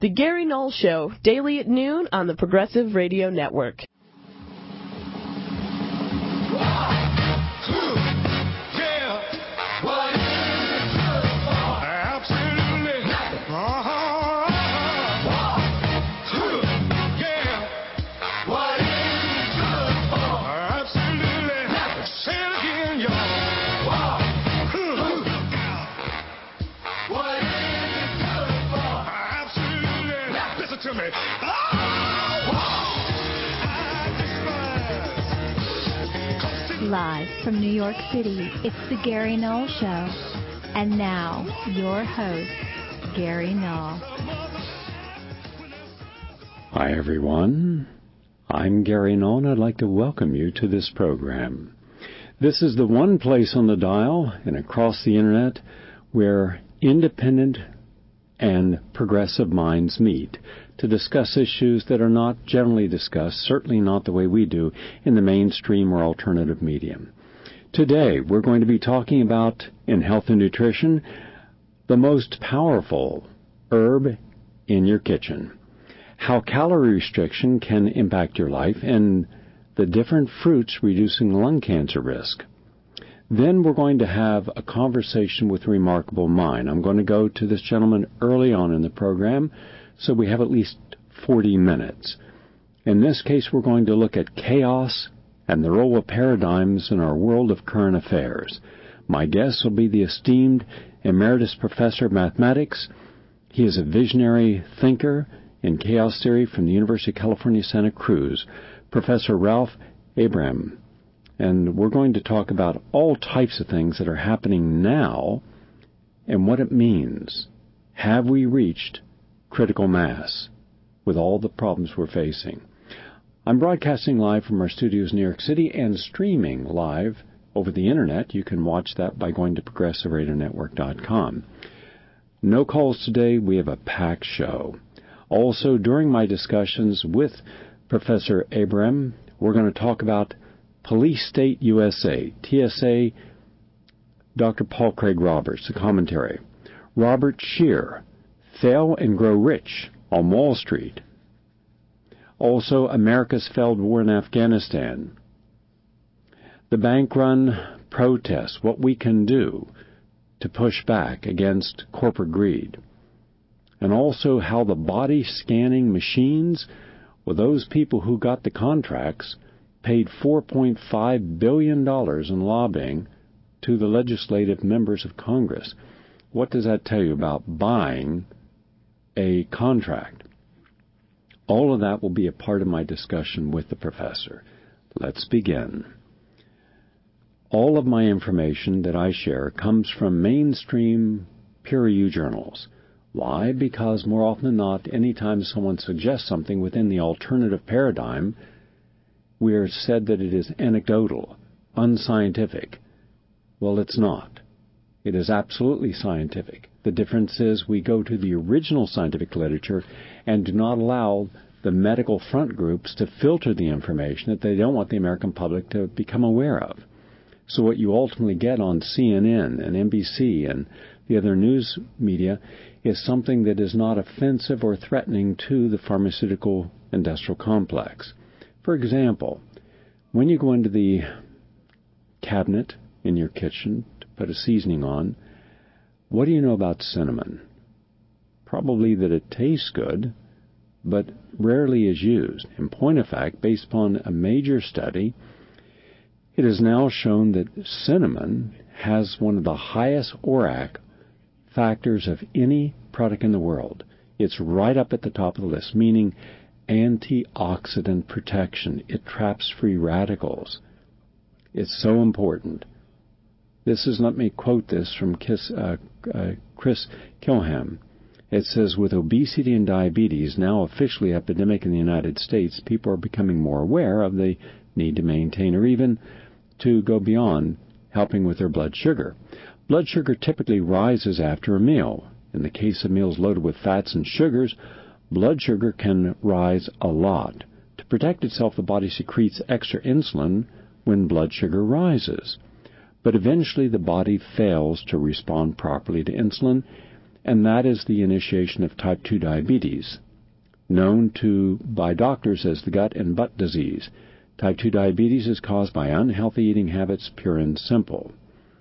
The Gary Null Show, daily at noon on the Progressive Radio Network. Live from New York City, it's the Gary Null Show. And now, your host, Gary Null. Hi, everyone. I'm Gary Null, and I'd like to welcome you to this program. This is the one place on the dial and across the Internet where independent and progressive minds meet to discuss issues that are not generally discussed, certainly not the way we do in the mainstream or alternative medium. Today, we're going to be talking about, in health and nutrition, the most powerful herb in your kitchen, how calorie restriction can impact your life, and the different fruits reducing lung cancer risk. Then we're going to have a conversation with a remarkable mind. I'm going to go to this gentleman early on in the program, so we have at least 40 minutes. In this case, we're going to look at chaos and the role of paradigms in our world of current affairs. My guest will be the esteemed Emeritus Professor of Mathematics. He is a visionary thinker in chaos theory from the University of California, Santa Cruz, Professor Ralph Abraham. And we're going to talk about all types of things that are happening now and what it means. Have we reached critical mass with all the problems we're facing? I'm broadcasting live from our studios in New York City and streaming live over the Internet. You can watch that by going to ProgressiveRadioNetwork.com. No calls today. We have a packed show. Also, during my discussions with Professor Abraham, we're going to talk about Police State USA, TSA, Dr. Paul Craig Roberts, the commentary. Robert Scheer, Fail and Grow Rich on Wall Street. Also, America's Failed War in Afghanistan. The bank run protests, what we can do to push back against corporate greed. And also how the body scanning machines, well, those people who got the contracts paid $4.5 billion in lobbying to the legislative members of Congress. What does that tell you about buying a contract? All of that will be a part of my discussion with the professor. Let's begin. All of my information that I share comes from mainstream peer-reviewed journals. Why? Because more often than not, anytime someone suggests something within the alternative paradigm, we are said that it is anecdotal, unscientific. Well, it's not. It is absolutely scientific. The difference is we go to the original scientific literature and do not allow the medical front groups to filter the information that they don't want the American public to become aware of. So what you ultimately get on CNN and NBC and the other news media is something that is not offensive or threatening to the pharmaceutical industrial complex. For example, when you go into the cabinet in your kitchen to put a seasoning on, what do you know about cinnamon? Probably that it tastes good, but rarely is used. In point of fact, based upon a major study, it is now shown that cinnamon has one of the highest ORAC factors of any product in the world. It's right up at the top of the list, meaning antioxidant protection. It traps free radicals. It's so important. This is, let me quote this from Chris Kilham. It says, with obesity and diabetes now officially epidemic in the United States, people are becoming more aware of the need to maintain or even to go beyond helping with their blood sugar. Blood sugar typically rises after a meal. In the case of meals loaded with fats and sugars, blood sugar can rise a lot. To protect itself, the body secretes extra insulin when blood sugar rises. But eventually the body fails to respond properly to insulin, and that is the initiation of type 2 diabetes, known by doctors as the gut and butt disease. Type 2 diabetes is caused by unhealthy eating habits, pure and simple.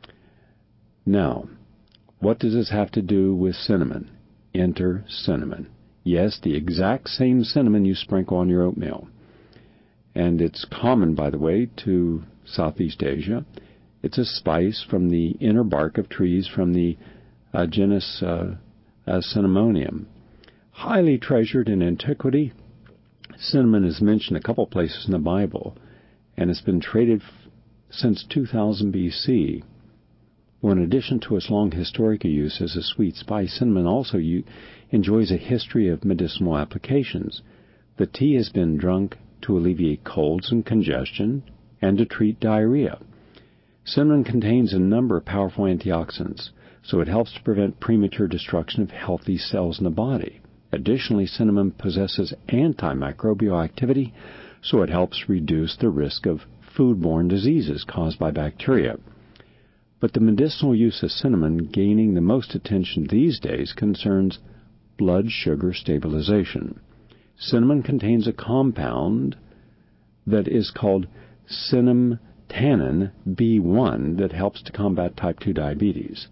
Now, what does this have to do with cinnamon? Enter cinnamon. Yes, the exact same cinnamon you sprinkle on your oatmeal. And it's common, by the way, to Southeast Asia. It's a spice from the inner bark of trees from the genus Cinnamonium. Highly treasured in antiquity, cinnamon is mentioned a couple places in the Bible, and it's been traded since 2000 BC. Well, in addition to its long historical use as a sweet spice, cinnamon also enjoys a history of medicinal applications. The tea has been drunk to alleviate colds and congestion and to treat diarrhea. Cinnamon contains a number of powerful antioxidants, so it helps to prevent premature destruction of healthy cells in the body. Additionally, cinnamon possesses antimicrobial activity, so it helps reduce the risk of foodborne diseases caused by bacteria. But the medicinal use of cinnamon gaining the most attention these days concerns blood sugar stabilization. Cinnamon contains a compound that is called cinnamtannin B1 that helps to combat type 2 diabetes.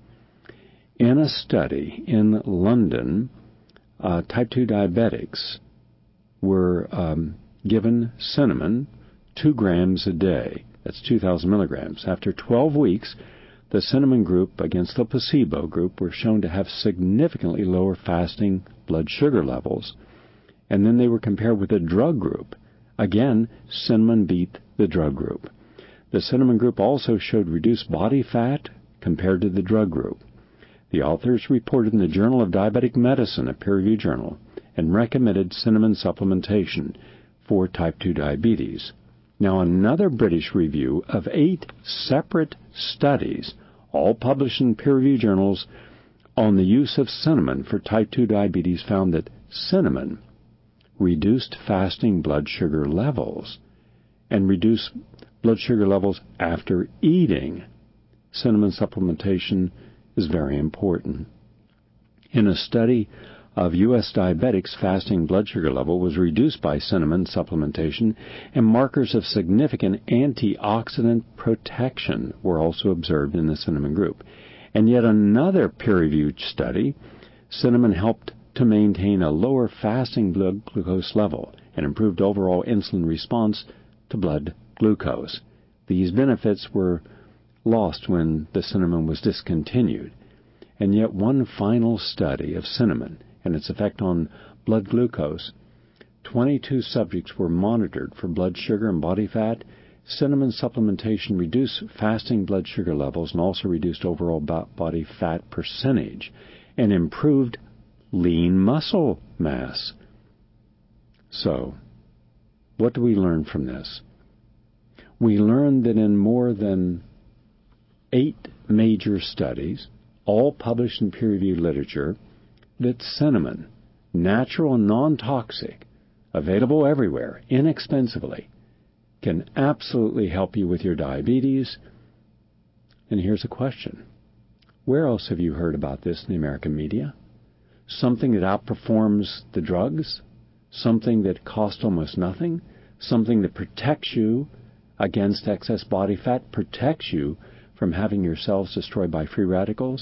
In a study in London, type 2 diabetics were given cinnamon 2 grams a day. That's 2,000 milligrams. After 12 weeks, the cinnamon group against the placebo group were shown to have significantly lower fasting blood sugar levels, and then they were compared with a drug group. Again, cinnamon beat the drug group. The cinnamon group also showed reduced body fat compared to the drug group. The authors reported in the Journal of Diabetic Medicine, a peer-reviewed journal, and recommended cinnamon supplementation for type 2 diabetes. Now, another British review of 8 separate studies, all published in peer-reviewed journals, on the use of cinnamon for type 2 diabetes found that cinnamon reduced fasting blood sugar levels and reduced blood sugar levels after eating. Cinnamon supplementation is very important. In a study of U.S. diabetics, fasting blood sugar level was reduced by cinnamon supplementation, and markers of significant antioxidant protection were also observed in the cinnamon group. And yet another peer-reviewed study, cinnamon helped to maintain a lower fasting blood glucose level and improved overall insulin response to blood glucose. These benefits were lost when the cinnamon was discontinued. And yet one final study of cinnamon and its effect on blood glucose, 22 subjects were monitored for blood sugar and body fat. Cinnamon supplementation reduced fasting blood sugar levels and also reduced overall body fat percentage and improved lean muscle mass. So, what do we learn from this? We learned that in more than 8 major studies, all published in peer-reviewed literature, that cinnamon, natural and non-toxic, available everywhere, inexpensively, can absolutely help you with your diabetes. And here's a question. Where else have you heard about this in the American media? Something that outperforms the drugs? Something that costs almost nothing? Something that protects you against excess body fat, protects you from having your cells destroyed by free radicals?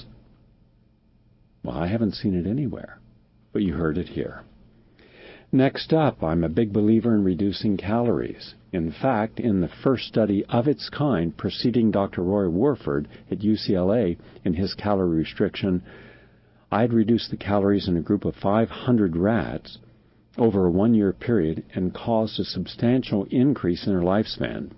Well, I haven't seen it anywhere, but you heard it here. Next up, I'm a big believer in reducing calories. In fact, in the first study of its kind preceding Dr. Roy Warford at UCLA in his calorie restriction, I had reduced the calories in a group of 500 rats over a 1-year period and caused a substantial increase in their lifespan.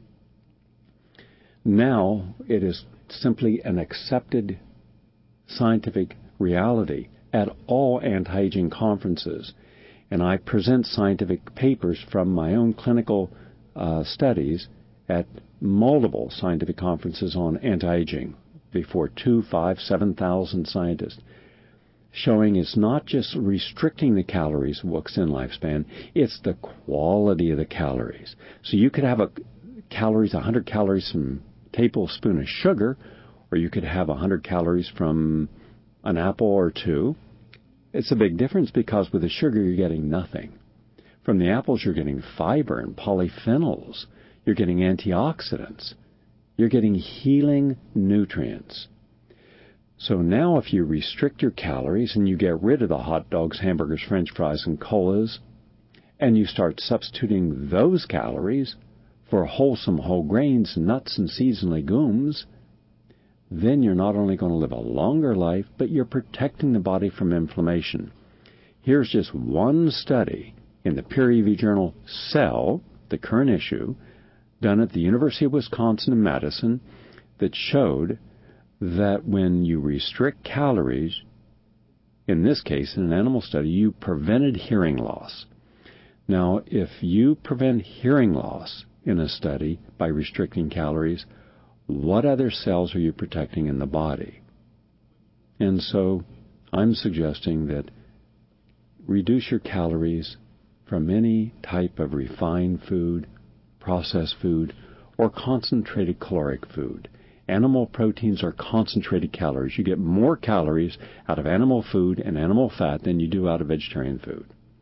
Now it is simply an accepted scientific reality at all anti-aging conferences, and I present scientific papers from my own clinical studies at multiple scientific conferences on anti-aging before 2,000, 5,000, 7,000 scientists, showing it's not just restricting the calories of what's in lifespan, it's the quality of the calories. So you could have 100 calories from a tablespoon of sugar, or you could have 100 calories from an apple or 2, It's a big difference because with the sugar you're getting nothing. From the apples you're getting fiber and polyphenols. You're getting antioxidants. You're getting healing nutrients. So now if you restrict your calories and you get rid of the hot dogs, hamburgers, french fries, and colas, and you start substituting those calories for wholesome whole grains, nuts, and seeds and legumes, then you're not only going to live a longer life, but you're protecting the body from inflammation. Here's just one study in the peer-reviewed journal Cell, the current issue, done at the University of Wisconsin in Madison, that showed that when you restrict calories, in this case, in an animal study, you prevented hearing loss. Now, if you prevent hearing loss in a study by restricting calories, what other cells are you protecting in the body? And so I'm suggesting that reduce your calories from any type of refined food, processed food, or concentrated caloric food. Animal proteins are concentrated calories. You get more calories out of animal food and animal fat than you do out of vegetarian food.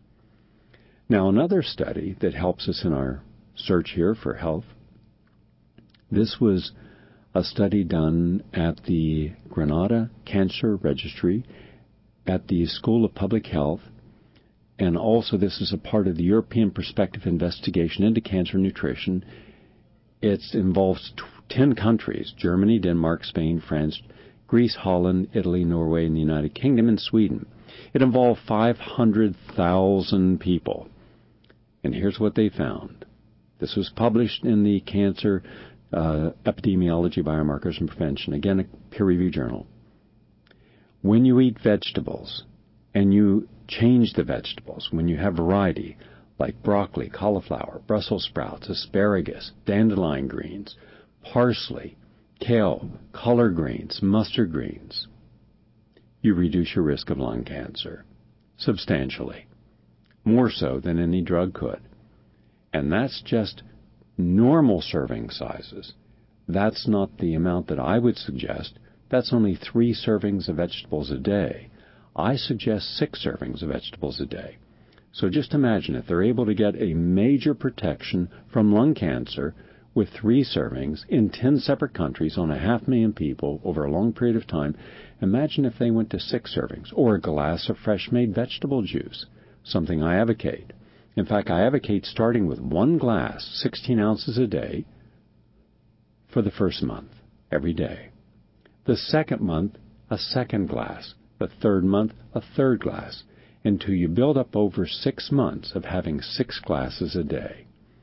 Now, another study that helps us in our search here for health, this was a study done at the Granada Cancer Registry at the School of Public Health, and also this is a part of the European Perspective Investigation into Cancer Nutrition. It involves 10 countries: Germany, Denmark, Spain, France, Greece, Holland, Italy, Norway, and the United Kingdom, and Sweden. It involved 500,000 people. And here's what they found. This was published in the Cancer Epidemiology, Biomarkers, and Prevention, again, a peer-reviewed journal. When you eat vegetables and you change the vegetables, when you have variety, like broccoli, cauliflower, Brussels sprouts, asparagus, dandelion greens, parsley, kale, collard greens, mustard greens, you reduce your risk of lung cancer substantially, more so than any drug could. And that's just normal serving sizes. That's not the amount that I would suggest. That's only 3 servings of vegetables a day. I suggest 6 servings of vegetables a day. So just imagine if they're able to get a major protection from lung cancer with 3 servings in 10 separate countries on 500,000 people over a long period of time. Imagine if they went to 6 servings or a glass of fresh-made vegetable juice, something I advocate. In fact, I advocate starting with 1 glass, 16 ounces a day, for the first month, every day. The second month, a second glass. The third month, a third glass, until you build up over 6 months of having 6 glasses a day.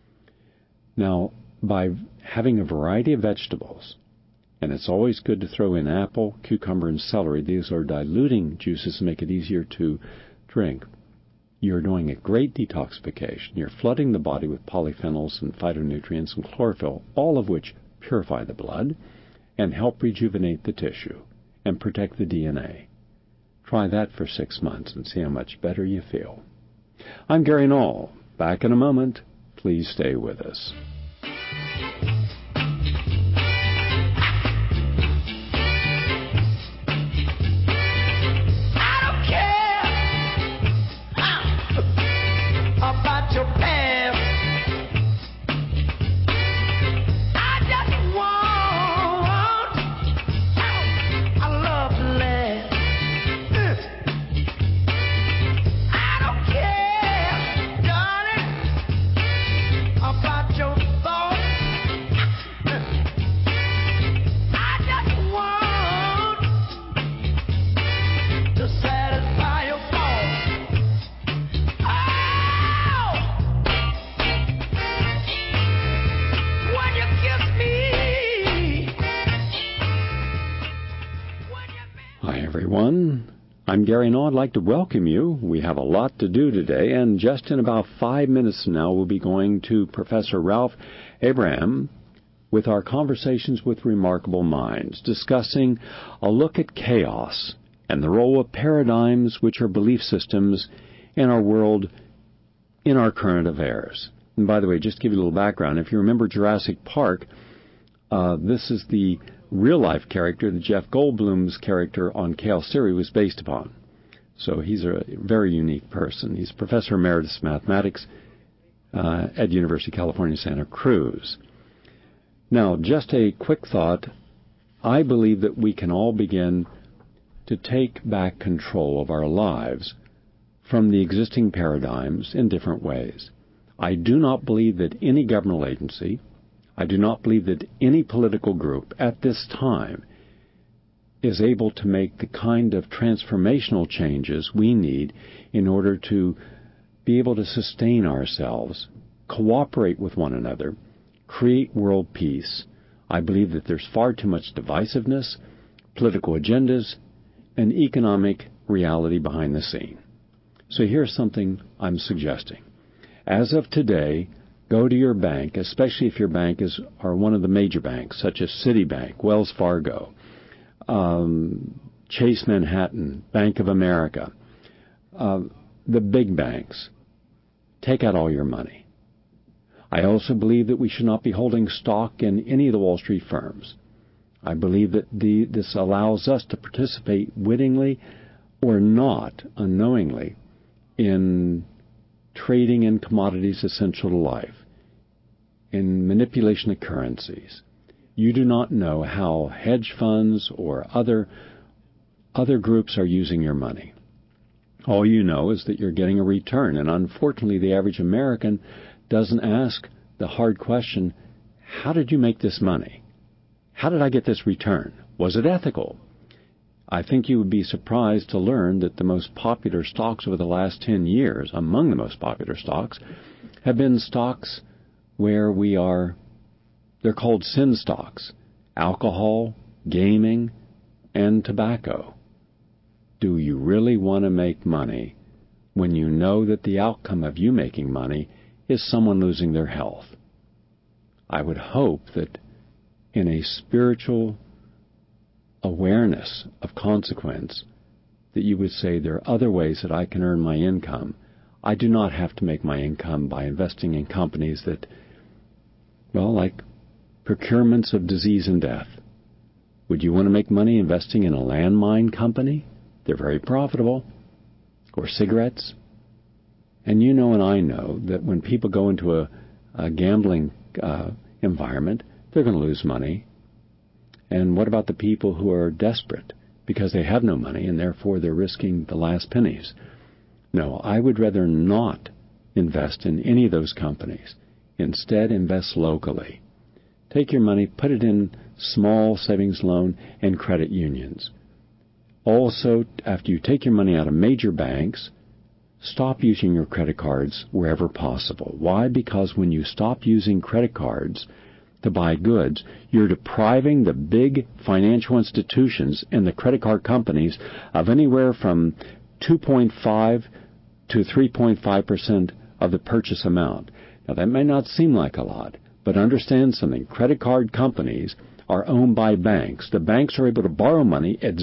Now, by having a variety of vegetables, and it's always good to throw in apple, cucumber, and celery. These are diluting juices to make it easier to drink. You're doing a great detoxification. You're flooding the body with polyphenols and phytonutrients and chlorophyll, all of which purify the blood and help rejuvenate the tissue and protect the DNA. Try that for 6 months and see how much better you feel. I'm Gary Null. Back in a moment. Please stay with us. I'm Gary Null. I'd like to welcome you. We have a lot to do today, and just in about 5 minutes from now, we'll be going to Professor Ralph Abraham with our Conversations with Remarkable Minds, discussing a look at chaos and the role of paradigms, which are belief systems, in our world, in our current affairs. And by the way, just to give you a little background, if you remember Jurassic Park, this is the real-life character that Jeff Goldblum's character on Chaos Theory was based upon. So he's a very unique person. He's Professor Emeritus of Mathematics at University of California, Santa Cruz. Now, just a quick thought. I believe that we can all begin to take back control of our lives from the existing paradigms in different ways. I do not believe that any governmental agency, I do not believe that any political group at this time is able to make the kind of transformational changes we need in order to be able to sustain ourselves, cooperate with one another, create world peace. I believe that there's far too much divisiveness, political agendas, and economic reality behind the scene. So here's something I'm suggesting. As of today, go to your bank, especially if your bank are one of the major banks, such as Citibank, Wells Fargo, Chase Manhattan, Bank of America, the big banks. Take out all your money. I also believe that we should not be holding stock in any of the Wall Street firms. I believe that this allows us to participate wittingly or not, unknowingly, in trading in commodities essential to life, in manipulation of currencies. You do not know how hedge funds or other groups are using your money. All you know is that you're getting a return. And unfortunately, the average American doesn't ask the hard question, how did you make this money? How did I get this return? Was it ethical? I think you would be surprised to learn that the most popular stocks over the last 10 years, among the most popular stocks, have been stocks where they're called sin stocks: alcohol, gaming, and tobacco. Do you really want to make money when you know that the outcome of you making money is someone losing their health? I would hope that in a spiritual awareness of consequence, that you would say there are other ways that I can earn my income. I do not have to make my income by investing in companies that, like procurements of disease and death. Would you want to make money investing in a landmine company? They're very profitable. Or cigarettes. And you know and I know that when people go into a gambling environment, they're going to lose money. And what about the people who are desperate because they have no money and therefore they're risking the last pennies? No, I would rather not invest in any of those companies. Instead, invest locally. Take your money, put it in small savings loan and credit unions. Also, after you take your money out of major banks, stop using your credit cards wherever possible. Why? Because when you stop using credit cards to buy goods, you're depriving the big financial institutions and the credit card companies of anywhere from 2.5 to 3.5% of the purchase amount. Now, that may not seem like a lot, but understand something. Credit card companies are owned by banks. The banks are able to borrow money at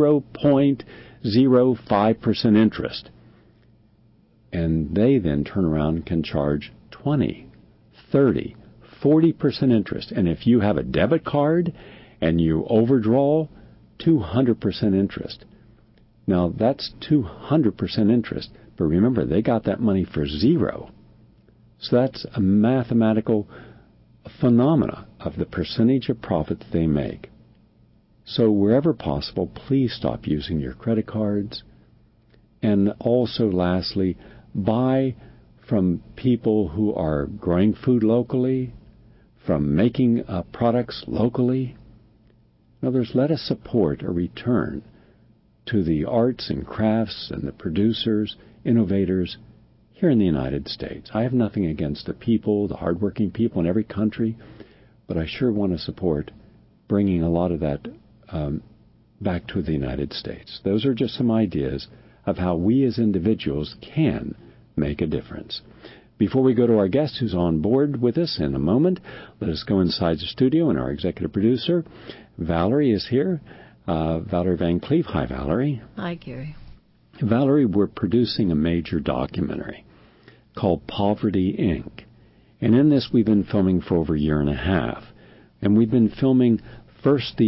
0.05% interest. And they then turn around and can charge 20, 30, 40% interest. And if you have a debit card and you overdraw, 200% interest. Now, that's 200% interest. But remember, they got that money for zero. So that's a mathematical phenomena of the percentage of profit that they make. So wherever possible, please stop using your credit cards. And also, lastly, buy from people who are growing food locally, from making products locally. In other words, let us support a return to the arts and crafts and the producers, innovators here in the United States. I have nothing against the people, the hardworking people in every country, but I sure want to support bringing a lot of that back to the United States. Those are just some ideas of how we as individuals can make a difference. Before we go to our guest who's on board with us in a moment, let us go inside the studio, and our executive producer, Valerie, is here. Valerie Van Cleef. Hi, Valerie. Hi, Gary. Valerie, we're producing a major documentary called Poverty, Inc. And in this, we've been filming for over a year and a half. And we've been filming first the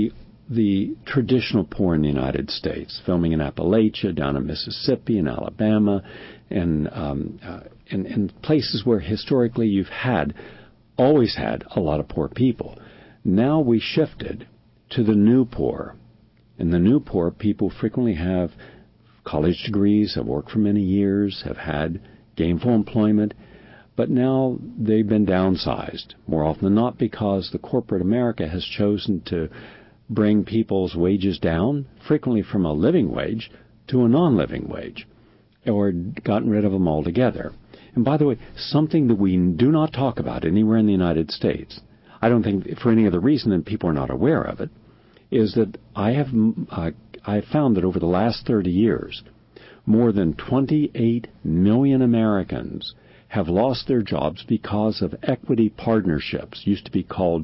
the traditional poor in the United States, filming in Appalachia, down in Mississippi, in Alabama, and places where historically you've always had a lot of poor people. Now we shifted to the new poor. And the new poor people frequently have college degrees, have worked for many years, have had gainful employment, but now they've been downsized, more often than not because the corporate America has chosen to bring people's wages down, frequently from a living wage to a non-living wage, or gotten rid of them altogether. And by the way, something that we do not talk about anywhere in the United States, I don't think for any other reason than people are not aware of it, is that I have found that over the last 30 years, more than 28 million Americans have lost their jobs because of equity partnerships, used to be called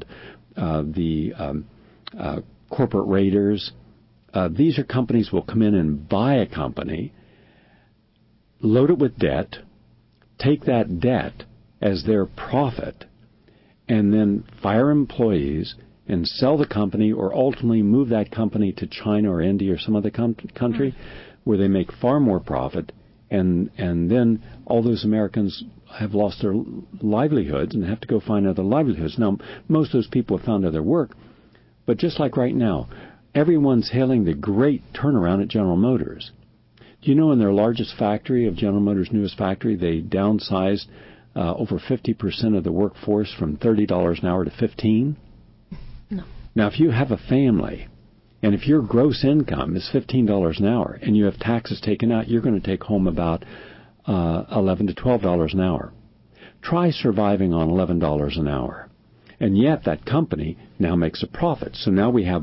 corporate raiders. These are companies will come in and buy a company, load it with debt, take that debt as their profit, and then fire employees and sell the company, or ultimately move that company to China or India or some other country where they make far more profit, and then all those Americans have lost their livelihoods and have to go find other livelihoods. Now, most of those people have found other work, but just like right now, everyone's hailing the great turnaround at General Motors. Do you know in their largest factory, of General Motors' newest factory, they downsized over 50% of the workforce from $30 an hour to $15? No. Now, if you have a family, and if your gross income is $15 an hour, and you have taxes taken out, you're going to take home about $11 to $12 an hour. Try surviving on $11 an hour. And yet that company now makes a profit. So now we have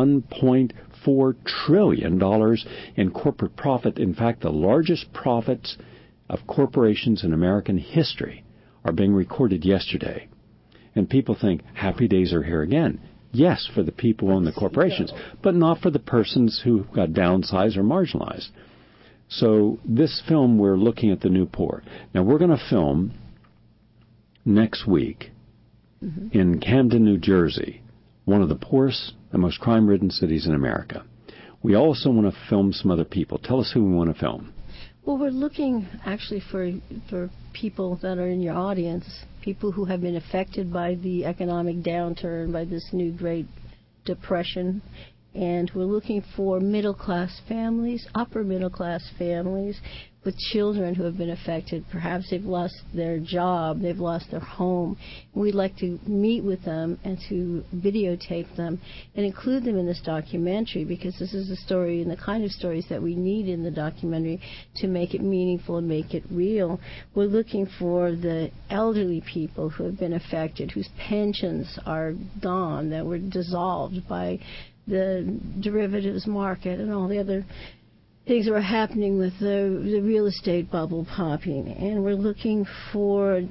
$1.4 trillion in corporate profit. In fact, the largest profits of corporations in American history are being recorded yesterday. And people think happy days are here again. Yes, for the people who own the corporations, but not for the persons who got downsized or marginalized. So this film, we're looking at the new poor. Now, we're going to film next week in Camden, New Jersey, one of the poorest and most crime-ridden cities in America. We also want to film some other people. Tell us who we want to film. Well, we're looking actually for people that are in your audience, people who have been affected by the economic downturn, by this new Great Depression. And we're looking for middle-class families, upper-middle-class families with children who have been affected. Perhaps they've lost their job, they've lost their home. We'd like to meet with them and to videotape them and include them in this documentary, because this is the story and the kind of stories that we need in the documentary to make it meaningful and make it real. We're looking for the elderly people who have been affected, whose pensions are gone, that were dissolved by the derivatives market and all the other things that were happening with the real estate bubble popping. And we're looking for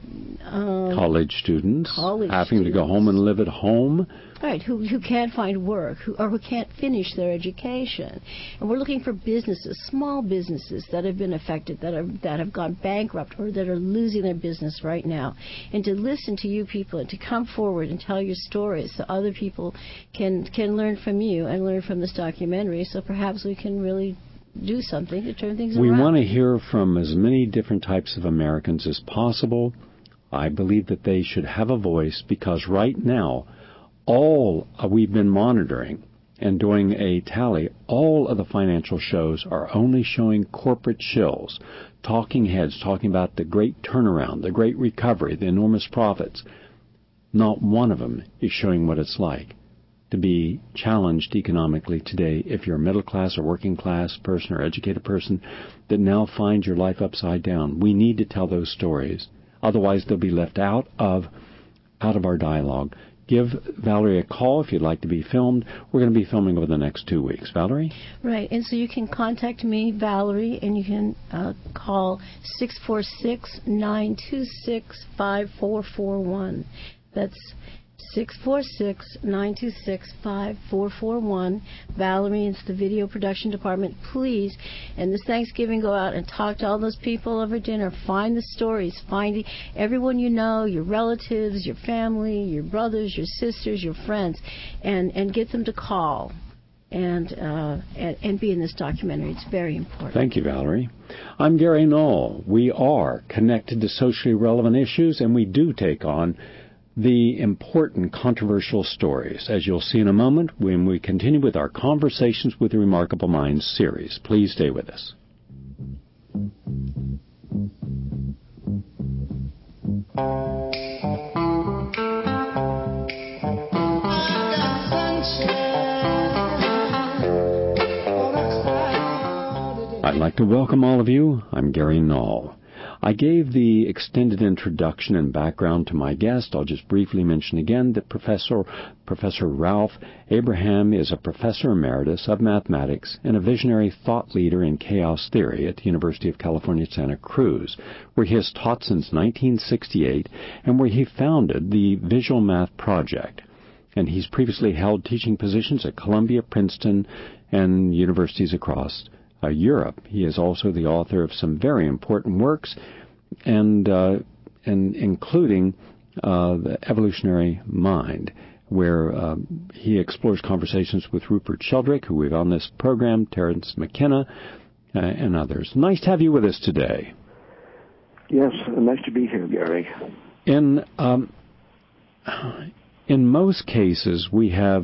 college students having to go home and live at home. Right, who can't find work, who can't finish their education. And we're looking for businesses, small businesses that have been affected, that have gone bankrupt or that are losing their business right now. And to listen to you people and to come forward and tell your stories so other people can learn from you and learn from this documentary, so perhaps we can really do something to turn things around. We want to hear from as many different types of Americans as possible. I believe that they should have a voice, because right now, all we've been monitoring and doing a tally, all of the financial shows are only showing corporate shills, talking heads talking about the great turnaround, the great recovery, the enormous profits. Not one of them is showing what it's like to be challenged economically today if you're a middle class or working class person or educated person that now finds your life upside down. We need to tell those stories. Otherwise, they'll be left out of our dialogue. Give Valerie a call if you'd like to be filmed. We're going to be filming over the next 2 weeks. Valerie? Right, and so you can contact me, Valerie, and you can call 646-926-5441. That's 646-926-5441. Valerie, it's the video production department. Please, and this Thanksgiving, go out and talk to all those people over dinner. Find the stories. Find everyone you know, your relatives, your family, your brothers, your sisters, your friends, and get them to call. and be in this documentary. It's very important. Thank you, Valerie. I'm Gary Null. We are connected to socially relevant issues, and we do take on the important controversial stories, as you'll see in a moment when we continue with our Conversations with Remarkable Minds series. Please stay with us. I'd like to welcome all of you. I'm Gary Null. I gave the extended introduction and background to my guest. I'll just briefly mention again that Professor Ralph Abraham is a professor emeritus of mathematics and a visionary thought leader in chaos theory at the University of California, Santa Cruz, where he has taught since 1968 and where he founded the Visual Math Project. And he's previously held teaching positions at Columbia, Princeton, and universities across Europe. He is also the author of some very important works, and including The Evolutionary Mind, where he explores conversations with Rupert Sheldrake, who we've on this program, Terence McKenna, and others. Nice to have you with us today. Yes, nice to be here, Gary. In most cases, we have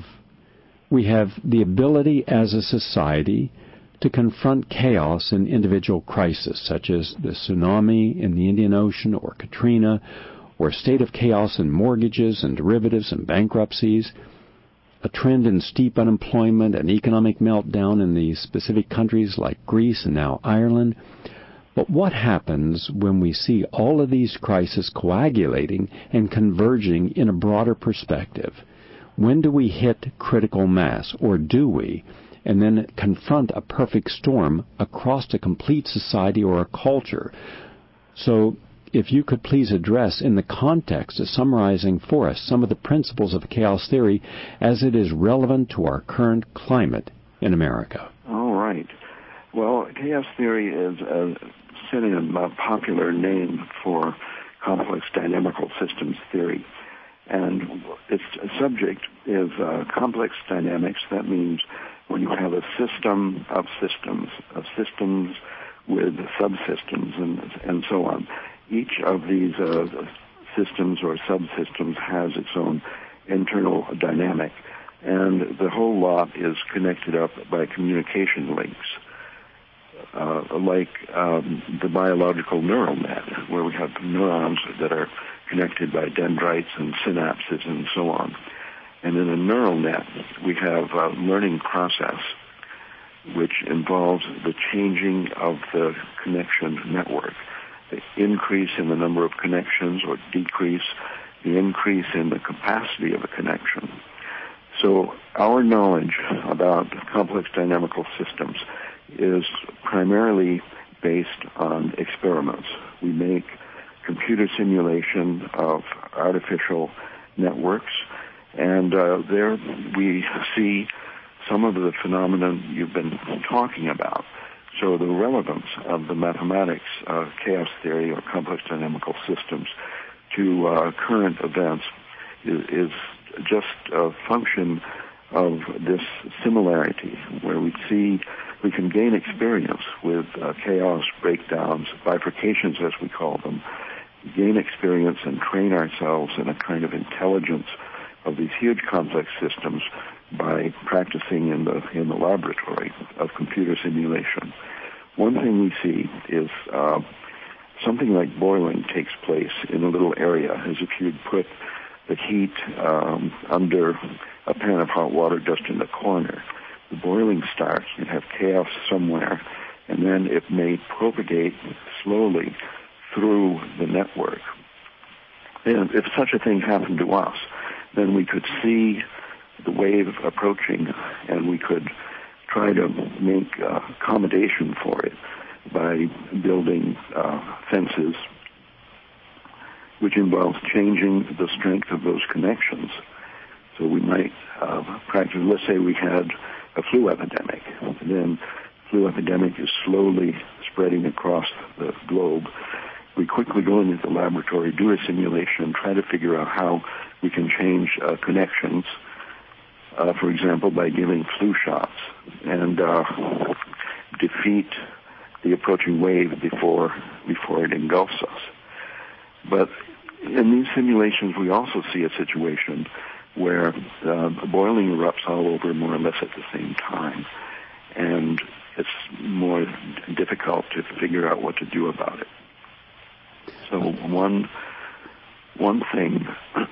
the ability as a society to confront chaos and individual crisis, such as the tsunami in the Indian Ocean or Katrina, or a state of chaos in mortgages and derivatives and bankruptcies, a trend in steep unemployment and economic meltdown in the specific countries like Greece and now Ireland. But what happens when we see all of these crises coagulating and converging in a broader perspective? When do we hit critical mass, or do we? And then confront a perfect storm across a complete society or a culture. So if you could please address in the context of summarizing for us some of the principles of chaos theory as it is relevant to our current climate in America. All right. Well, chaos theory is a synonym, a popular name for complex dynamical systems theory. And its subject is complex dynamics. That means when you have a system of systems with subsystems and so on. Each of these systems or subsystems has its own internal dynamic, and the whole lot is connected up by communication links, like the biological neural net, where we have neurons that are connected by dendrites and synapses and so on. And in a neural net, we have a learning process which involves the changing of the connection network, the increase in the number of connections or decrease, the increase in the capacity of a connection. So our knowledge about complex dynamical systems is primarily based on experiments. We make computer simulation of artificial networks, and there we see some of the phenomena you've been talking about. So the relevance of the mathematics of chaos theory or complex dynamical systems to current events is just a function of this similarity, where we can gain experience with chaos breakdowns, bifurcations as we call them, gain experience and train ourselves in a kind of intelligence of these huge complex systems by practicing in the laboratory of computer simulation. One thing we see is something like boiling takes place in a little area, as if you'd put the heat under a pan of hot water just in the corner. The boiling starts, you have chaos somewhere, and then it may propagate slowly through the network. And if such a thing happened to us, then we could see the wave approaching, and we could try to make accommodation for it by building fences, which involves changing the strength of those connections. So we might practice, let's say we had a flu epidemic, and then flu epidemic is slowly spreading across the globe. We quickly go into the laboratory, do a simulation, try to figure out how we can change connections for example, by giving flu shots and defeat the approaching wave before it engulfs us. But in these simulations, we also see a situation where boiling erupts all over more or less at the same time, and it's more difficult to figure out what to do about it. So one thing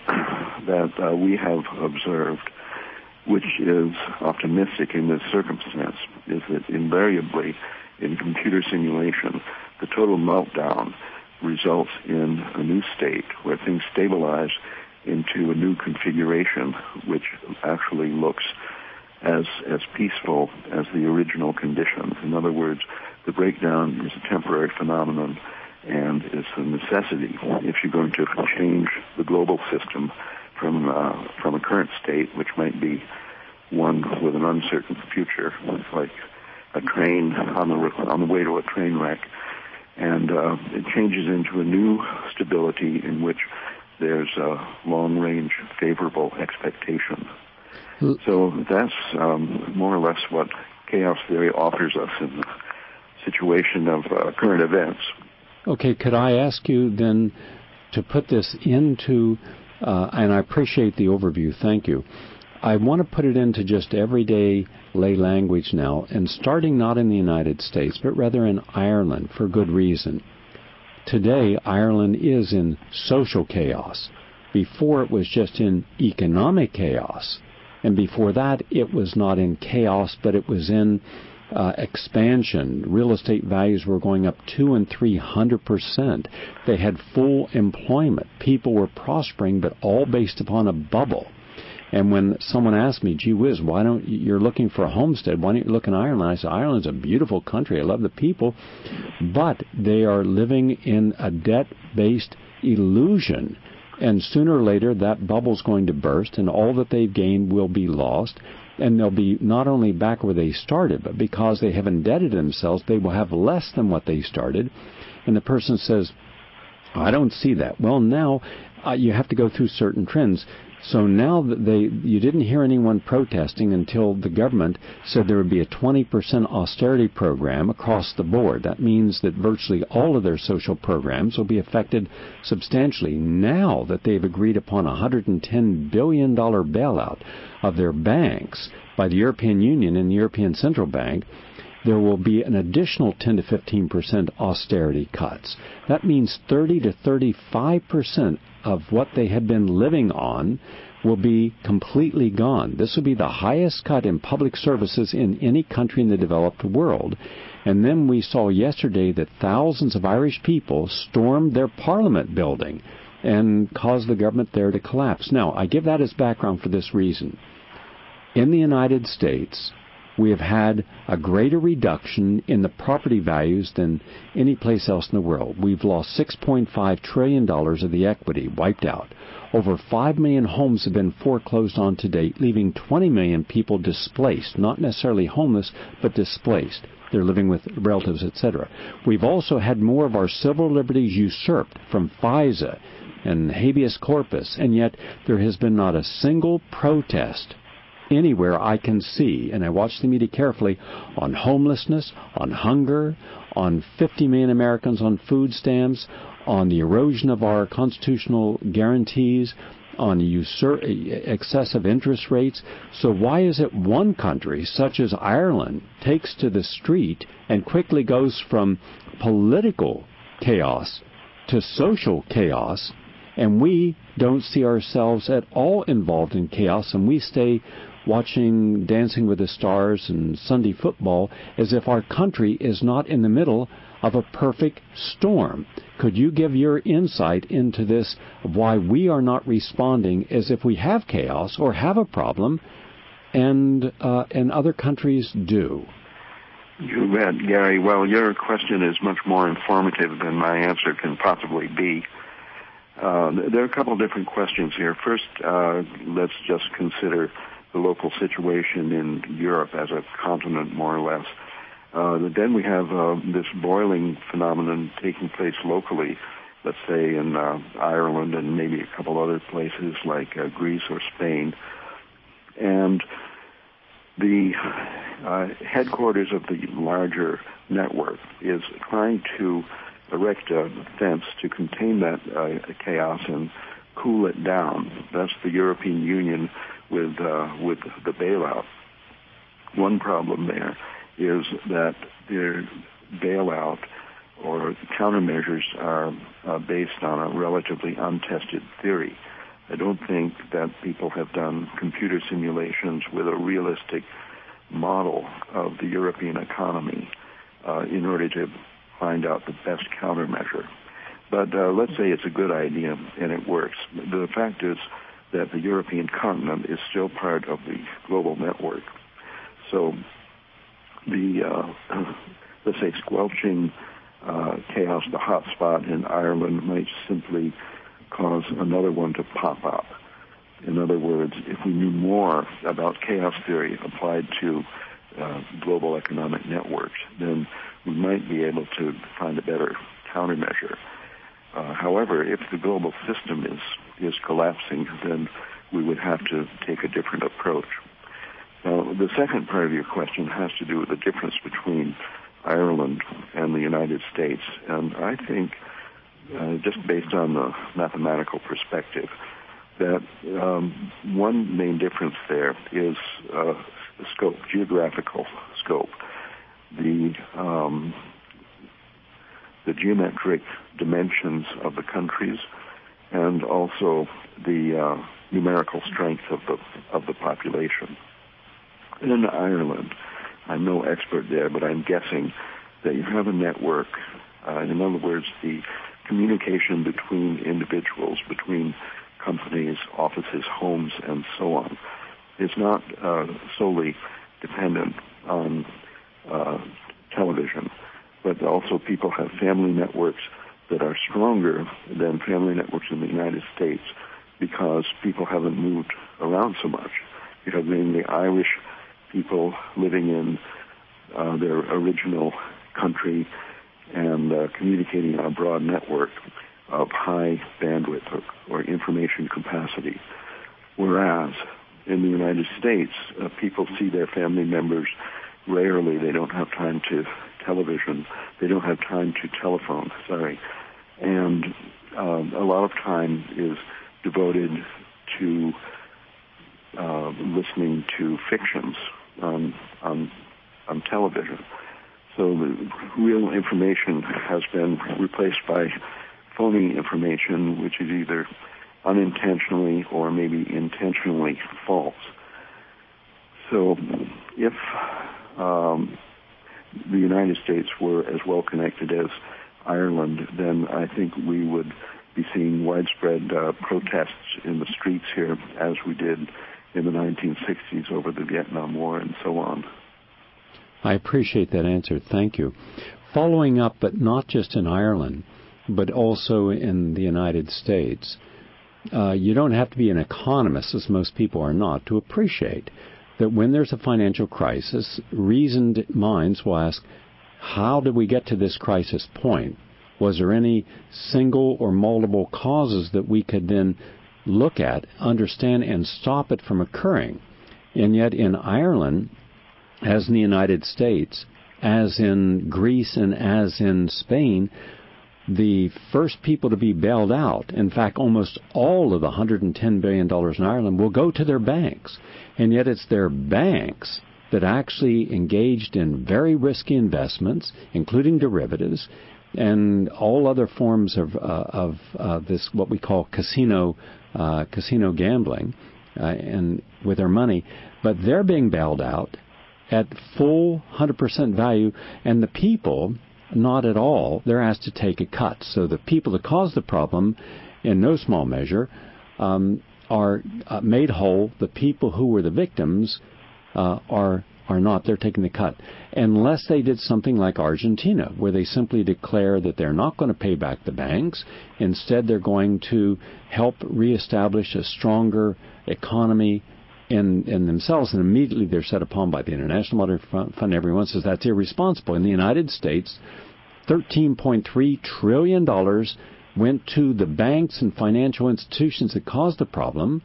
that we have observed, which is optimistic in this circumstance, is that invariably in computer simulation, the total meltdown results in a new state where things stabilize into a new configuration, which actually looks as peaceful as the original condition. In other words, the breakdown is a temporary phenomenon and is a necessity if you're going to change the global system from a current state, which might be one with an uncertain future, like a train on the way to a train wreck, and it changes into a new stability in which there's a long-range favorable expectation. So that's more or less what chaos theory offers us in the situation of current events. Okay, could I ask you then to put this into, and I appreciate the overview, thank you. I want to put it into just everyday lay language now, and starting not in the United States, but rather in Ireland, for good reason. Today, Ireland is in social chaos. Before, it was just in economic chaos. And before that, it was not in chaos, but it was in expansion. Real estate values were going up 200% and 300%. They had full employment. People were prospering, but all based upon a bubble. And when someone asked me, gee whiz, why don't you're looking for a homestead? Why don't you look in Ireland? I said, Ireland's a beautiful country. I love the people. But they are living in a debt-based illusion. And sooner or later, that bubble's going to burst, and all that they've gained will be lost. And they'll be not only back where they started, but because they have indebted themselves, they will have less than what they started. And the person says, I don't see that. Well, now you have to go through certain trends. So now that you didn't hear anyone protesting until the government said there would be a 20% austerity program across the board. That means that virtually all of their social programs will be affected substantially. Now that they've agreed upon a $110 billion bailout of their banks by the European Union and the European Central Bank, there will be an additional 10 to 15% austerity cuts. That means 30 to 35% of what they had been living on will be completely gone. This will be the highest cut in public services in any country in the developed world. And then we saw yesterday that thousands of Irish people stormed their parliament building and caused the government there to collapse. Now, I give that as background for this reason. In the United States, we have had a greater reduction in the property values than any place else in the world. We've lost $6.5 trillion of the equity wiped out. Over 5 million homes have been foreclosed on to date, leaving 20 million people displaced, not necessarily homeless, but displaced. They're living with relatives, etc. We've also had more of our civil liberties usurped from FISA and habeas corpus, and yet there has been not a single protest anywhere I can see, and I watch the media carefully, on homelessness, on hunger, on 50 million Americans on food stamps, on the erosion of our constitutional guarantees, on excessive interest rates. So why is it one country, such as Ireland, takes to the street and quickly goes from political chaos to social chaos, and we don't see ourselves at all involved in chaos, and we stay watching Dancing with the Stars and Sunday football as if our country is not in the middle of a perfect storm? Could you give your insight into this, why we are not responding as if we have chaos or have a problem, and other countries do? You bet, Gary. Well, your question is much more informative than my answer can possibly be. There are a couple of different questions here. First, let's just consider the local situation in Europe as a continent, more or less. Then we have this boiling phenomenon taking place locally, let's say in Ireland and maybe a couple other places like Greece or Spain. And the headquarters of the larger network is trying to erect a fence to contain that chaos and cool it down. That's the European Union with the bailout. One problem there is that their bailout or countermeasures are based on a relatively untested theory. I don't think that people have done computer simulations with a realistic model of the European economy in order to find out the best countermeasure. But let's say it's a good idea and it works. The fact is that the European continent is still part of the global network. So the, let's say, squelching chaos, the hot spot in Ireland might simply cause another one to pop up. In other words, if we knew more about chaos theory applied to global economic networks, then we might be able to find a better countermeasure. However, if the global system is collapsing, then we would have to take a different approach. Now, the second part of your question has to do with the difference between Ireland and the United States. And I think, just based on the mathematical perspective, that one main difference there is the scope, geographical scope. The geometric dimensions of the countries, and also the numerical strength of the population. In Ireland, I'm no expert there, but I'm guessing that you have a network. In other words, the communication between individuals, between companies, offices, homes, and so on, is not solely dependent on television, but also people have family networks that are stronger than family networks in the United States because people haven't moved around so much. You have mainly Irish people living in their original country and communicating on a broad network of high bandwidth or information capacity. Whereas in the United States, people see their family members rarely. They don't have time to television. They don't have time to telephone, And a lot of time is devoted to listening to fictions on television. So the real information has been replaced by phony information, which is either unintentionally or maybe intentionally false. So if the United States were as well connected as Ireland, then I think we would be seeing widespread protests in the streets here as we did in the 1960s over the Vietnam War and so on. I appreciate that answer. Thank you. Following up, but not just in Ireland, but also in the United States, you don't have to be an economist, as most people are not, to appreciate that when there's a financial crisis, reasoned minds will ask, how did we get to this crisis point? Was there any single or multiple causes that we could then look at, understand, and stop it from occurring? And yet in Ireland, as in the United States, as in Greece and as in Spain, the first people to be bailed out, in fact, almost all of the $110 billion in Ireland will go to their banks. And yet it's their banks that actually engaged in very risky investments, including derivatives, and all other forms of this, what we call casino gambling, and with their money. But they're being bailed out at full 100% value, and the people, not at all. They're asked to take a cut. So the people that caused the problem, in no small measure, are made whole. The people who were the victims are not. They're taking the cut. Unless they did something like Argentina, where they simply declare that they're not going to pay back the banks. Instead, they're going to help reestablish a stronger economy in themselves, and immediately they're set upon by the International Monetary Fund. Everyone says that's irresponsible. In the United States, $13.3 trillion went to the banks and financial institutions that caused the problem,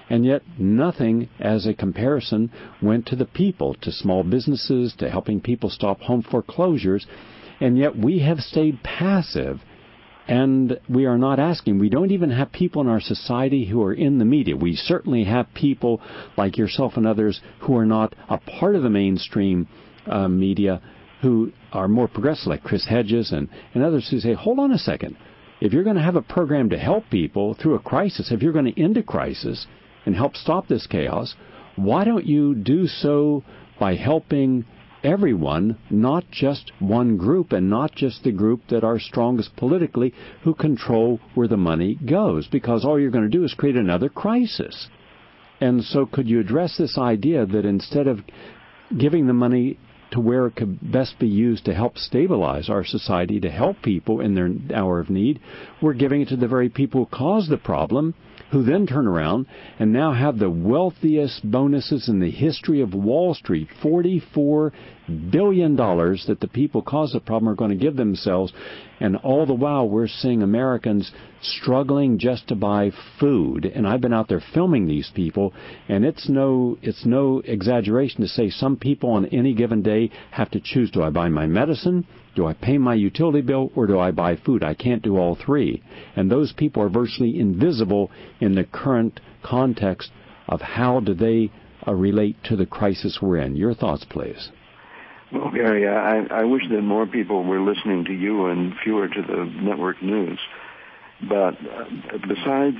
And yet nothing as a comparison went to the people, to small businesses, to helping people stop home foreclosures. And yet we have stayed passive, and we are not asking. We don't even have people in our society who are in the media. We certainly have people like yourself and others who are not a part of the mainstream media, who are more progressive, like Chris Hedges and others, who say, hold on a second. If you're going to have a program to help people through a crisis, if you're going to end a crisis and help stop this chaos, why don't you do so by helping everyone, not just one group, and not just the group that are strongest politically, who control where the money goes? Because all you're going to do is create another crisis. And so could you address this idea that instead of giving the money to where it could best be used to help stabilize our society, to help people in their hour of need, we're giving it to the very people who caused the problem, who then turn around and now have the wealthiest bonuses in the history of Wall Street, $44 billion that the people who caused the problem are going to give themselves. And all the while we're seeing Americans struggling just to buy food. And I've been out there filming these people, and it's no exaggeration to say some people on any given day have to choose, do I buy my medicine, do I pay my utility bill, or do I buy food? I can't do all three. And those people are virtually invisible in the current context of how do they relate to the crisis we're in. Your thoughts, please. Well, Gary, I wish that more people were listening to you and fewer to the network news. But besides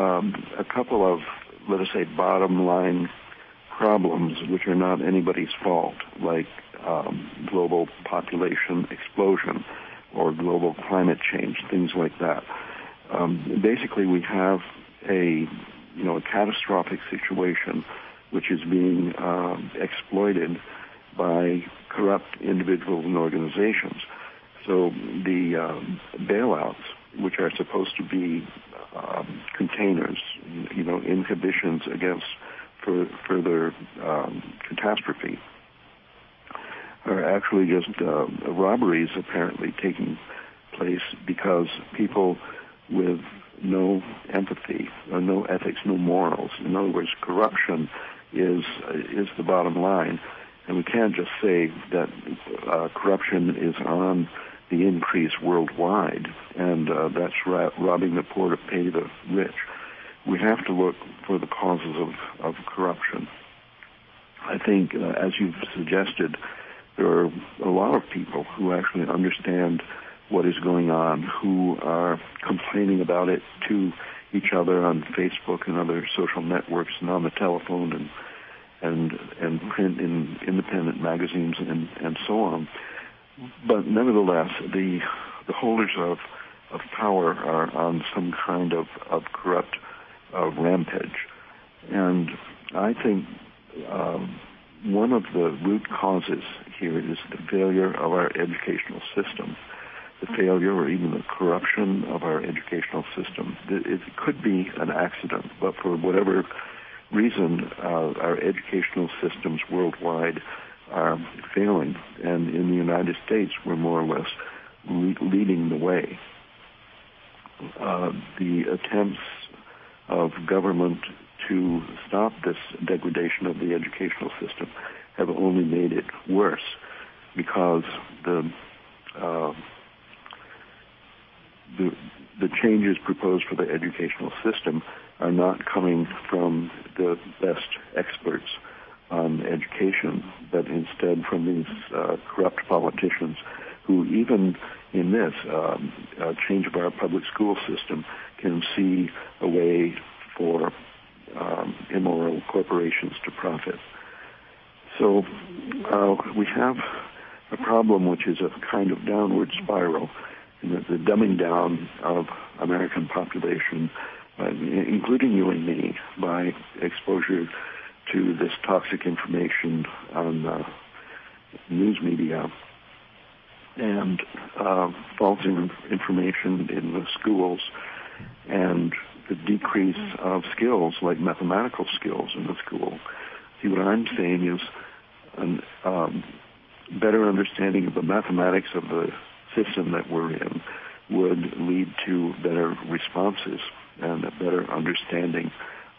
a couple of, let us say, bottom line problems, which are not anybody's fault, like global population explosion or global climate change, things like that. Basically, we have a catastrophic situation which is being exploited by corrupt individuals and organizations. So the bailouts, which are supposed to be containers, inhibitions against further catastrophe, are actually just robberies apparently taking place because people with no empathy, no ethics, no morals. In other words, corruption is the bottom line. And we can't just say that corruption is on the increase worldwide, and that's robbing the poor to pay the rich. We have to look for the causes of corruption. I think, as you've suggested, there are a lot of people who actually understand what is going on, who are complaining about it to each other on Facebook and other social networks and on the telephone and print in independent magazines and so on. But nevertheless, the holders of power are on some kind of corrupt rampage. And I think one of the root causes here is the failure of our educational system, the failure or even the corruption of our educational system. It could be an accident, but for whatever reason, our educational systems worldwide are failing, and in the United States, we're more or less leading the way. The attempts of government to stop this degradation of the educational system have only made it worse, because the changes proposed for the educational system are not coming from the best experts on education, but instead from these corrupt politicians who, even in this change of our public school system, can see a way for immoral corporations to profit. So we have a problem which is a kind of downward spiral, in the dumbing down of American population, including you and me, by exposure to this toxic information on news media and false information in the schools, and the decrease of skills like mathematical skills in the school. See, what I'm saying is a better understanding of the mathematics of the system that we're in would lead to better responses and a better understanding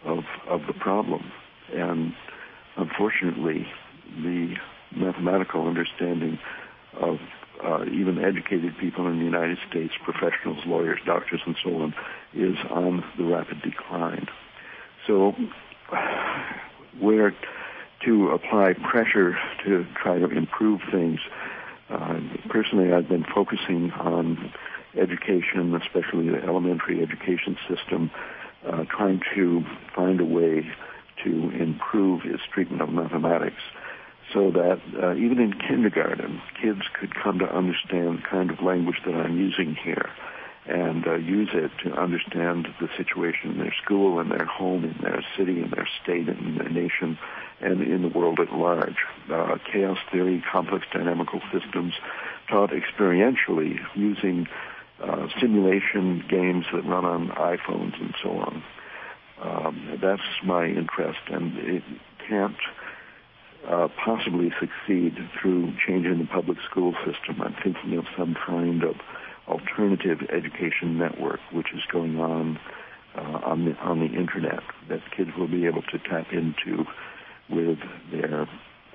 of the problem. And unfortunately, the mathematical understanding of even educated people in the United States, professionals, lawyers, doctors, and so on, is on the rapid decline. So where to apply pressure to try to improve things, personally I've been focusing on education, especially the elementary education system, trying to find a way to improve its treatment of mathematics so that even in kindergarten, kids could come to understand the kind of language that I'm using here and use it to understand the situation in their school, in their home, in their city, in their state, in their nation, and in the world at large. Chaos theory, complex dynamical systems, taught experientially using simulation games that run on iPhones and so on. That's my interest, and it can't possibly succeed through changing the public school system. I'm thinking of some kind of alternative education network which is going on the internet that kids will be able to tap into with their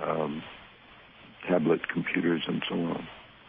tablet computers and so on.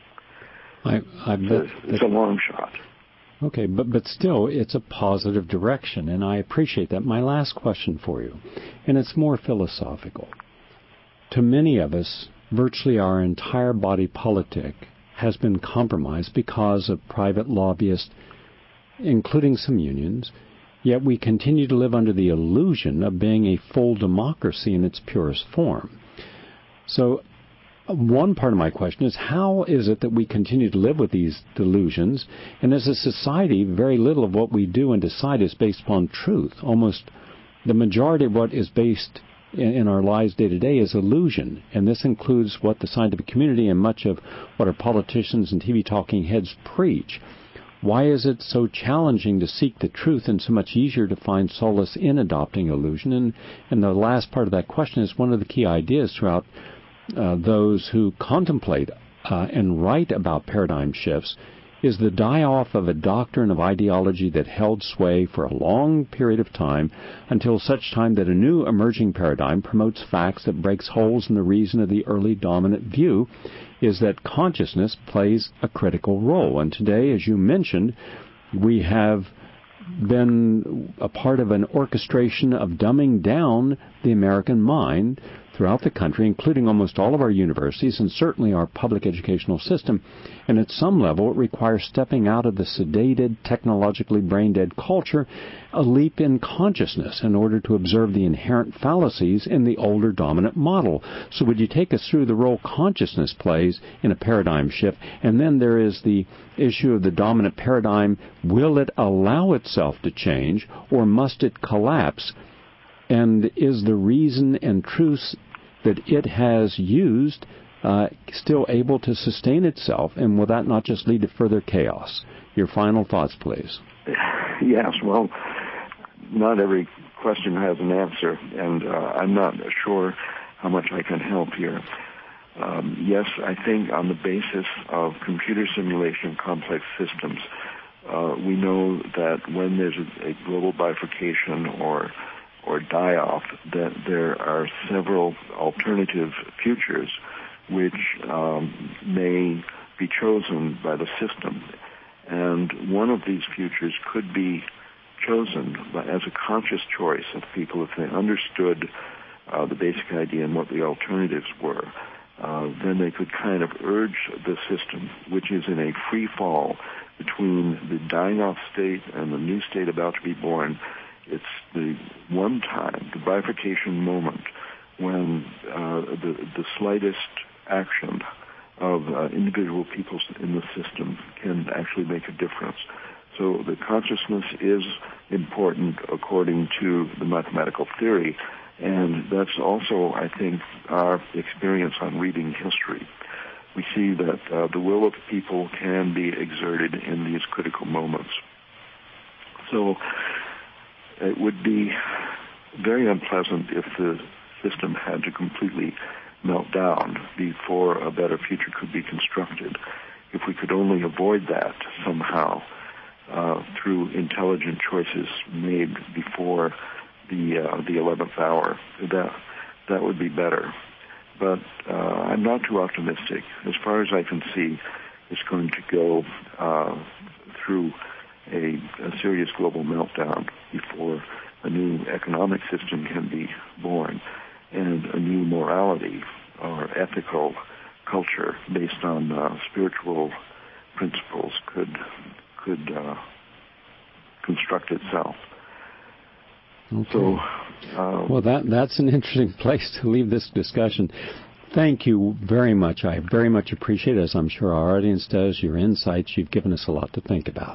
I bet it's a long shot. Okay, but still, it's a positive direction, and I appreciate that. My last question for you, and it's more philosophical. To many of us, virtually our entire body politic has been compromised because of private lobbyists, including some unions, yet we continue to live under the illusion of being a full democracy in its purest form. So one part of my question is, how is it that we continue to live with these delusions? And as a society, very little of what we do and decide is based upon truth. Almost the majority of what is based in our lives day to day is illusion. And this includes what the scientific community and much of what our politicians and TV talking heads preach. Why is it so challenging to seek the truth and so much easier to find solace in adopting illusion? And the last part of that question is one of the key ideas throughout those who contemplate and write about paradigm shifts is the die-off of a doctrine of ideology that held sway for a long period of time until such time that a new emerging paradigm promotes facts that breaks holes in the reason of the early dominant view is that consciousness plays a critical role. And today, as you mentioned, we have been a part of an orchestration of dumbing down the American mind throughout the country, including almost all of our universities and certainly our public educational system. And at some level, it requires stepping out of the sedated, technologically brain-dead culture, a leap in consciousness in order to observe the inherent fallacies in the older dominant model. So would you take us through the role consciousness plays in a paradigm shift? And then there is the issue of the dominant paradigm. Will it allow itself to change, or must it collapse? And is the reason and truths that it has used still able to sustain itself? And will that not just lead to further chaos? Your final thoughts, please. Yes, well, not every question has an answer, and I'm not sure how much I can help here. Yes, I think on the basis of computer simulation complex systems, we know that when there's a global bifurcation or die-off, that there are several alternative futures which may be chosen by the system. And one of these futures could be chosen as a conscious choice of people if they understood the basic idea and what the alternatives were. Then they could kind of urge the system, which is in a free fall between the dying-off state and the new state about to be born. It's the one time, the bifurcation moment, when the slightest action of individual people in the system can actually make a difference. So the consciousness is important according to the mathematical theory, and that's also, I think, our experience on reading history. We see that the will of people can be exerted in these critical moments. So it would be very unpleasant if the system had to completely melt down before a better future could be constructed. If we could only avoid that somehow through intelligent choices made before the 11th hour. That would be better. But I'm not too optimistic. As far as I can see, it's going to go through a serious global meltdown before a new economic system can be born and a new morality or ethical culture based on spiritual principles could construct itself. Okay. So, well, that's an interesting place to leave this discussion. Thank you very much. I very much appreciate it, as I'm sure our audience does, your insights. You've given us a lot to think about.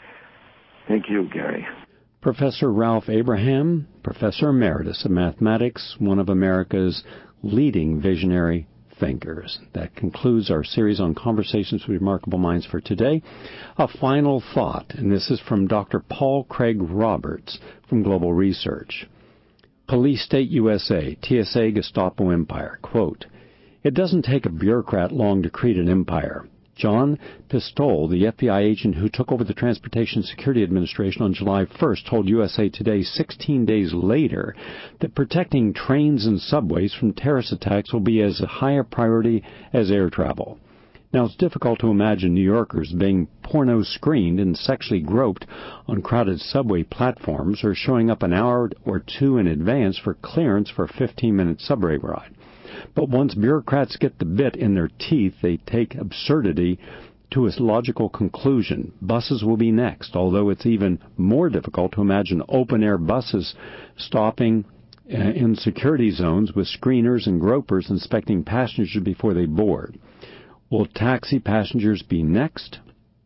Thank you, Gary. Professor Ralph Abraham, Professor Emeritus of Mathematics, one of America's leading visionary thinkers. That concludes our series on Conversations with Remarkable Minds for today. A final thought, and this is from Dr. Paul Craig Roberts from Global Research. Police State USA, TSA Gestapo Empire. Quote, "It doesn't take a bureaucrat long to create an empire. John Pistole, the FBI agent who took over the Transportation Security Administration on July 1st, told USA Today 16 days later that protecting trains and subways from terrorist attacks will be as high a priority as air travel. Now, it's difficult to imagine New Yorkers being porno-screened and sexually groped on crowded subway platforms or showing up an hour or two in advance for clearance for a 15-minute subway ride. But once bureaucrats get the bit in their teeth, they take absurdity to its logical conclusion. Buses will be next, although it's even more difficult to imagine open-air buses stopping in security zones with screeners and gropers inspecting passengers before they board. Will taxi passengers be next?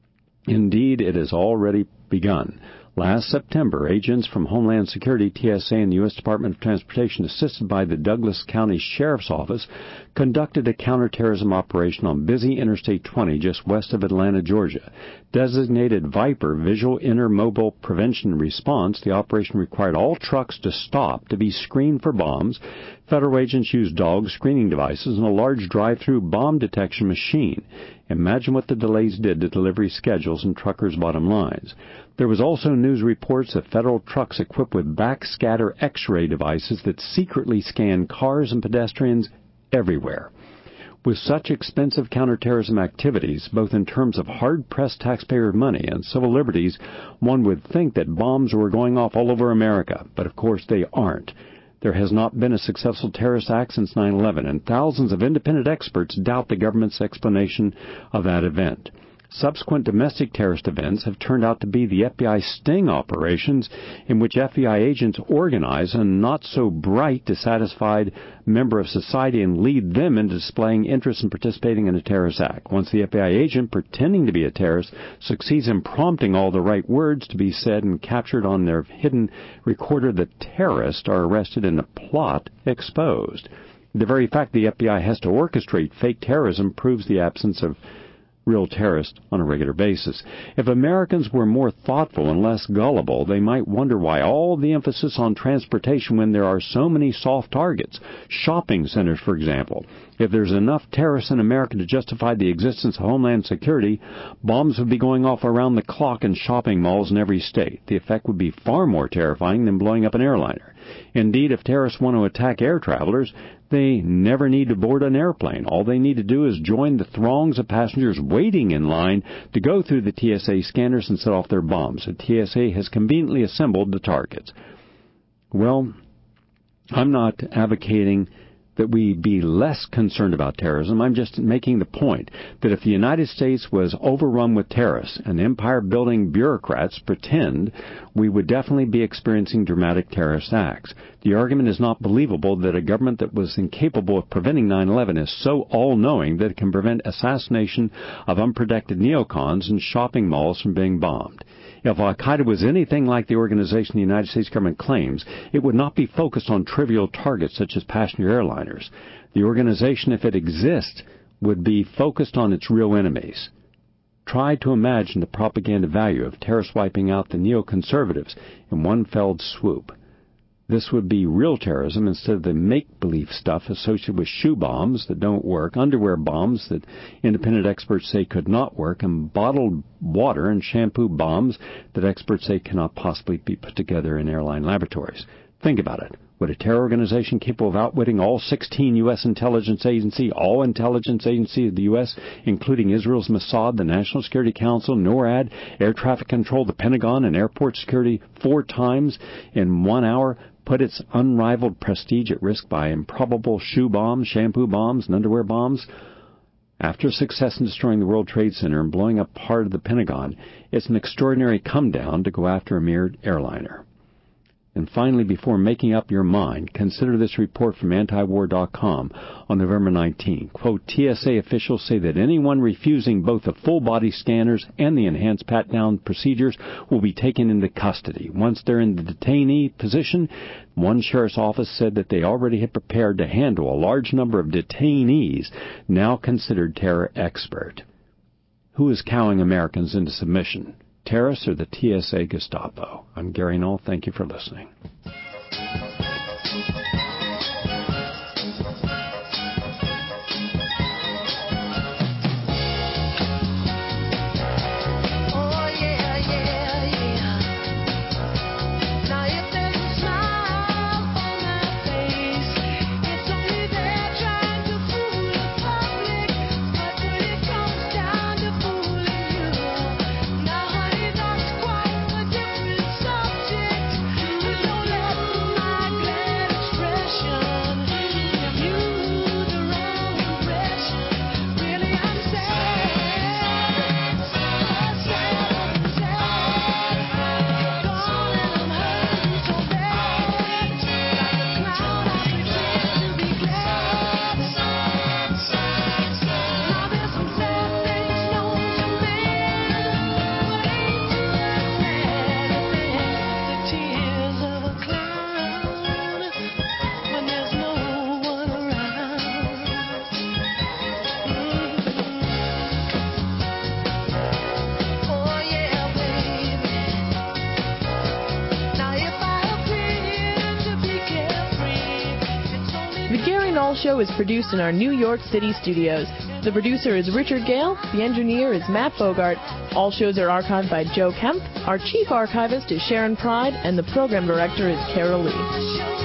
Indeed, it has already begun. Last September, agents from Homeland Security, TSA, and the U.S. Department of Transportation, assisted by the Douglas County Sheriff's Office, conducted a counterterrorism operation on busy Interstate 20 just west of Atlanta, Georgia. Designated VIPER, Visual Intermobile Prevention Response, the operation required all trucks to stop to be screened for bombs. Federal agents used dog screening devices and a large drive-through bomb detection machine. Imagine what the delays did to delivery schedules and truckers' bottom lines. There was also news reports of federal trucks equipped with backscatter X-ray devices that secretly scan cars and pedestrians everywhere. With such expensive counterterrorism activities, both in terms of hard-pressed taxpayer money and civil liberties, one would think that bombs were going off all over America, but of course they aren't. There has not been a successful terrorist act since 9/11, and thousands of independent experts doubt the government's explanation of that event. Subsequent domestic terrorist events have turned out to be the FBI sting operations in which FBI agents organize a not-so-bright, dissatisfied member of society and lead them into displaying interest in participating in a terrorist act. Once the FBI agent, pretending to be a terrorist, succeeds in prompting all the right words to be said and captured on their hidden recorder, the terrorists are arrested and the plot exposed. The very fact the FBI has to orchestrate fake terrorism proves the absence of real terrorists on a regular basis. If Americans were more thoughtful and less gullible, they might wonder why all the emphasis on transportation when there are so many soft targets. Shopping centers, for example. If there's enough terrorists in America to justify the existence of Homeland Security, bombs would be going off around the clock in shopping malls in every state. The effect would be far more terrifying than blowing up an airliner. Indeed, if terrorists want to attack air travelers, they never need to board an airplane. All they need to do is join the throngs of passengers waiting in line to go through the TSA scanners and set off their bombs. The TSA has conveniently assembled the targets. Well, I'm not advocating that we be less concerned about terrorism. I'm just making the point that if the United States was overrun with terrorists and empire-building bureaucrats pretend, we would definitely be experiencing dramatic terrorist acts. The argument is not believable that a government that was incapable of preventing 9/11 is so all-knowing that it can prevent assassination of unprotected neocons in shopping malls from being bombed. If Al-Qaeda was anything like the organization the United States government claims, it would not be focused on trivial targets such as passenger airliners. The organization, if it exists, would be focused on its real enemies. Try to imagine the propaganda value of terrorists wiping out the neoconservatives in one fell swoop. This would be real terrorism instead of the make-believe stuff associated with shoe bombs that don't work, underwear bombs that independent experts say could not work, and bottled water and shampoo bombs that experts say cannot possibly be put together in airline laboratories. Think about it. Would a terror organization capable of outwitting all 16 U.S. intelligence agencies, all intelligence agencies of the U.S., including Israel's Mossad, the National Security Council, NORAD, Air Traffic Control, the Pentagon, and Airport Security 4 times in 1 hour, put its unrivaled prestige at risk by improbable shoe bombs, shampoo bombs, and underwear bombs? After success in destroying the World Trade Center and blowing up part of the Pentagon, it's an extraordinary come-down to go after a mere airliner. And finally, before making up your mind, consider this report from antiwar.com on November 19. Quote, TSA officials say that anyone refusing both the full-body scanners and the enhanced pat-down procedures will be taken into custody. Once they're in the detainee position, one sheriff's office said that they already had prepared to handle a large number of detainees now considered terror expert. Who is cowing Americans into submission? Terrorists or the TSA Gestapo? I'm Gary Null. Thank you for listening. Show is produced in our New York City studios. The producer is Richard Gale. The engineer is Matt Bogart. All shows are archived by Joe Kemp. Our chief archivist is Sharon Pride, and the program director is Carol Lee.